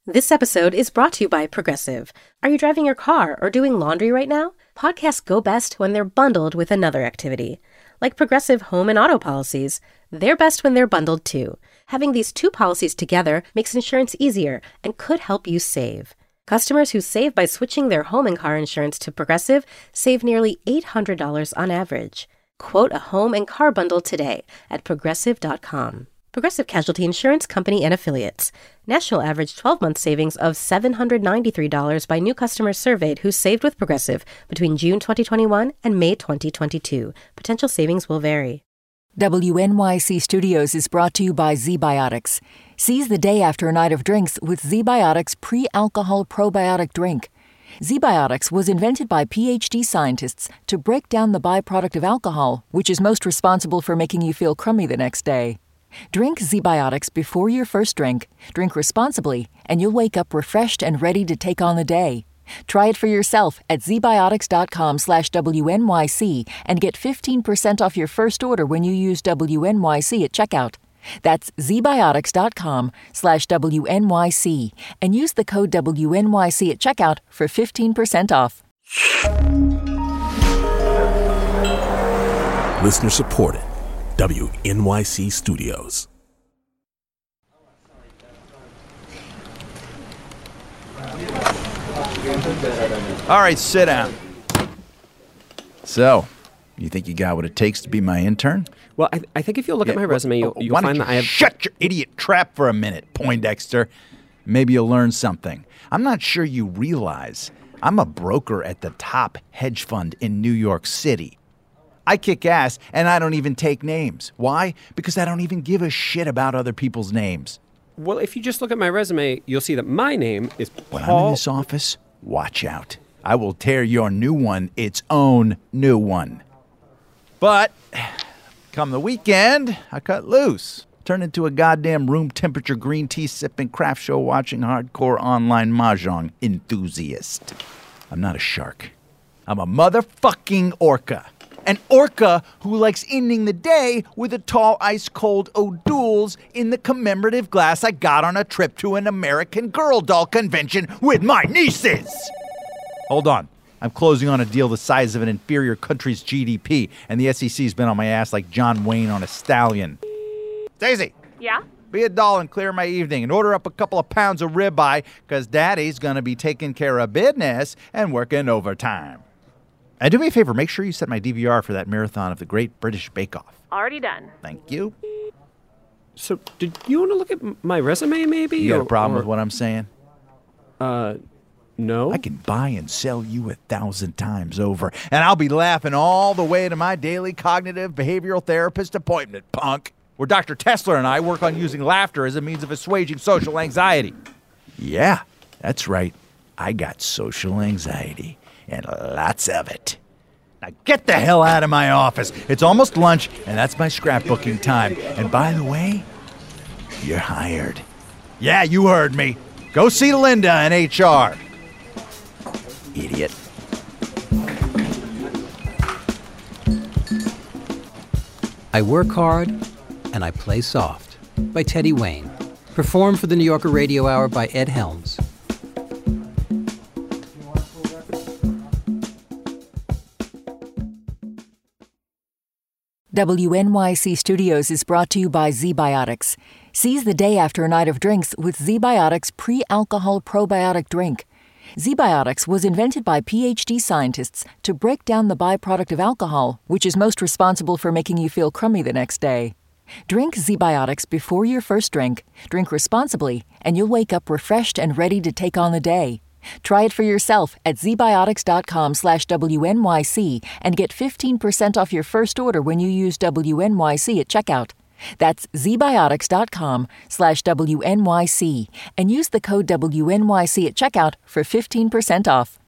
This episode is brought to you by Progressive. Are you driving your car or doing laundry right now? Podcasts go best when they're bundled with another activity. Like Progressive home and auto policies, they're best when they're bundled too. Having these two policies together makes insurance easier and could help you save. Customers who save by switching their home and car insurance to Progressive save nearly $800 on average. Quote a home and car bundle today at Progressive.com. Progressive Casualty Insurance Company and Affiliates. National average 12-month savings of $793 by new customers surveyed who saved with Progressive between June 2021 and May 2022. Potential savings will vary. WNYC Studios is brought to you by ZBiotics. Seize the day after a night of drinks with ZBiotics pre-alcohol probiotic drink. ZBiotics was invented by PhD scientists to break down the byproduct of alcohol, which is most responsible for making you feel crummy the next day. Drink ZBiotics before your first drink, drink responsibly, and you'll wake up refreshed and ready to take on the day. Try it for yourself at zbiotics.com/WNYC and get 15% off your first order when you use WNYC at checkout. That's zbiotics.com/WNYC and use the code WNYC at checkout for 15% off. Listener supported. WNYC Studios. All right, sit down. So, you think you got what it takes to be my intern? Well, I think if you look at my resume, you'll find that I have... Shut your idiot trap for a minute, Poindexter. Maybe you'll learn something. I'm not sure you realize I'm a broker at the top hedge fund in New York City. I kick ass, and I don't even take names. Why? Because I don't even give a shit about other people's names. Well, if you just look at my resume, you'll see that my name is Paul... When I'm in this office, watch out. I will tear your new one its own new one. But, come the weekend, I cut loose. Turned into a goddamn room temperature green tea sipping, craft show watching, hardcore online mahjong enthusiast. I'm not a shark. I'm a motherfucking orca. An orca who likes ending the day with a tall, ice-cold O'Doul's in the commemorative glass I got on a trip to an American Girl doll convention with my nieces. Hold on. I'm closing on a deal the size of an inferior country's GDP, and the SEC's been on my ass like John Wayne on a stallion. Daisy. Yeah? Be a doll and clear my evening and order up a couple of pounds of ribeye, because Daddy's going to be taking care of business and working overtime. And do me a favor, make sure you set my DVR for that marathon of the Great British Bake Off. Already done. Thank you. So, did you want to look at my resume, maybe? You got a problem with what I'm saying? No. I can buy and sell you 1,000 times over, and I'll be laughing all the way to my daily cognitive behavioral therapist appointment, punk, where Dr. Tesler and I work on using laughter as a means of assuaging social anxiety. Yeah, that's right. I got social anxiety. And lots of it. Now get the hell out of my office. It's almost lunch, and that's my scrapbooking time. And by the way, you're hired. Yeah, you heard me. Go see Linda in HR. Idiot. I Work Hard and I Play Soft by Teddy Wayne. Performed for the New Yorker Radio Hour by Ed Helms. WNYC Studios is brought to you by ZBiotics. Seize the day after a night of drinks with ZBiotics pre-alcohol probiotic drink. ZBiotics was invented by PhD scientists to break down the byproduct of alcohol, which is most responsible for making you feel crummy the next day. Drink ZBiotics before your first drink, drink responsibly, and you'll wake up refreshed and ready to take on the day. Try it for yourself at zbiotics.com/WNYC and get 15% off your first order when you use WNYC at checkout. That's zbiotics.com/WNYC and use the code WNYC at checkout for 15% off.